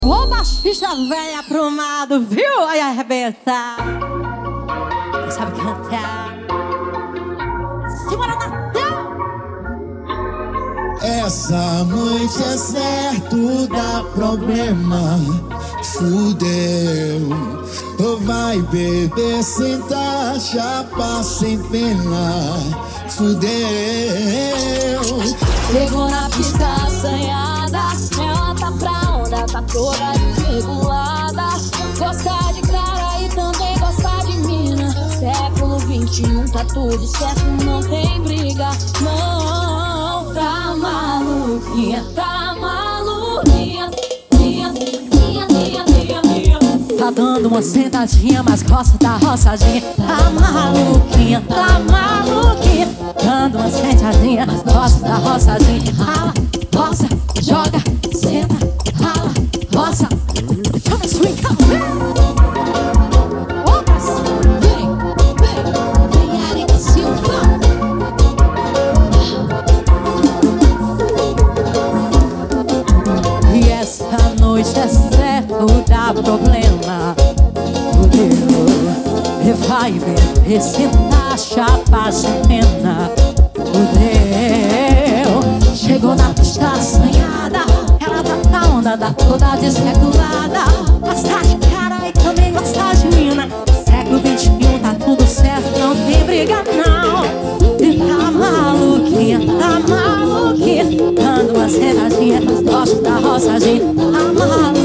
Ô baixista velha aprumado, viu? Aí arrebenta. Quem sabe cantar? Segura Natal. Essa noite é certo dá problema. Fudeu. Vai beber sem dar chapa sem pena. Fudeu. Chegou na pista assanhada, ela tá pra onda, tá toda desregulada. Gosta de cara e também gosta de mina. Século 21 tá tudo certo, não tem briga. Não, tá maluquinha, tá maluquinha. Tá dando uma sentadinha, mas gosta da roçadinha. Tá maluquinha, tá maluquinha. Dando uma sentadinha, mas gosta da roçadinha. Rala, roça, joga, senta, rala, roça. Come swing, come. Opas, vem, Arica Silva. E essa noite é certo dá problema. Fudeu. E vai beber se tá chapa sem pena. Fudeu. Chegou na pista assanhada, ela tá na onda, da toda desregulada. Gosta de cara e também gosta de mina. Século 21 tá tudo certo, não tem briga não. E tá maluquinha, tá maluquinha. Dando uma sentadinha, mas gosta da roçadinha. Tá maluquinha.